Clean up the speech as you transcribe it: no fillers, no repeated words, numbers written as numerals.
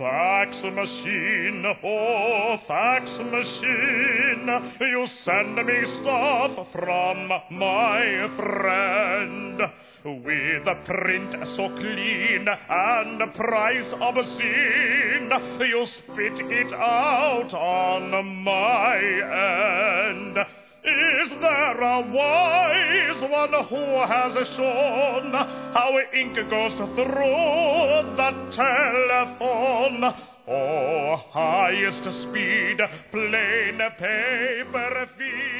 Fax machine, oh fax machine, you send me stuff from my friend. With a print so clean and a price obscene, you spit it out on my end. Is there a wise one who has shown how ink goes through the telephone? Oh, highest speed, plain paper feed.